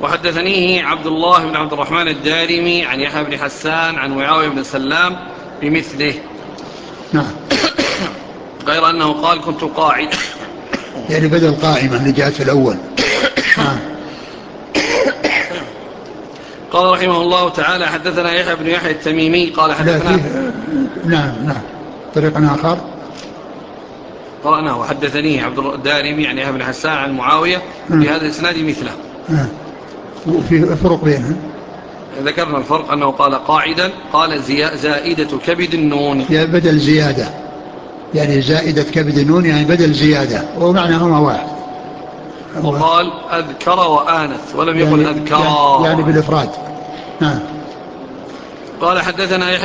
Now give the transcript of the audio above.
وحدثنيه عبد الله بن عبد الرحمن الدارمي عن يحيى بن حسان عن معاوية بن سلام بمثله. نعم. غير أنه قال كنت قاعد، يعني بدل قائمة اللي جاءت في الأول. نعم. قال رحمه الله تعالى حدثنا يحيى بن يحيى التميمي قال حدثنا نعم طريق آخر قرأناه. وحدثني عبد الدارمي يعني يحيى بن حسان عن معاوية بهذا الإسناد مثله. وفي فرق بينهم. ذكرنا الفرق أنه قال قاعدا، قال زائدة كبد النون، يعني بدل زيادة، يعني زائدة كبد النون يعني بدل زيادة، ومعناهما واحد. وقال أذكر وآنث ولم يعني يقل أذكرا يعني بالإفراد. قال حدثنا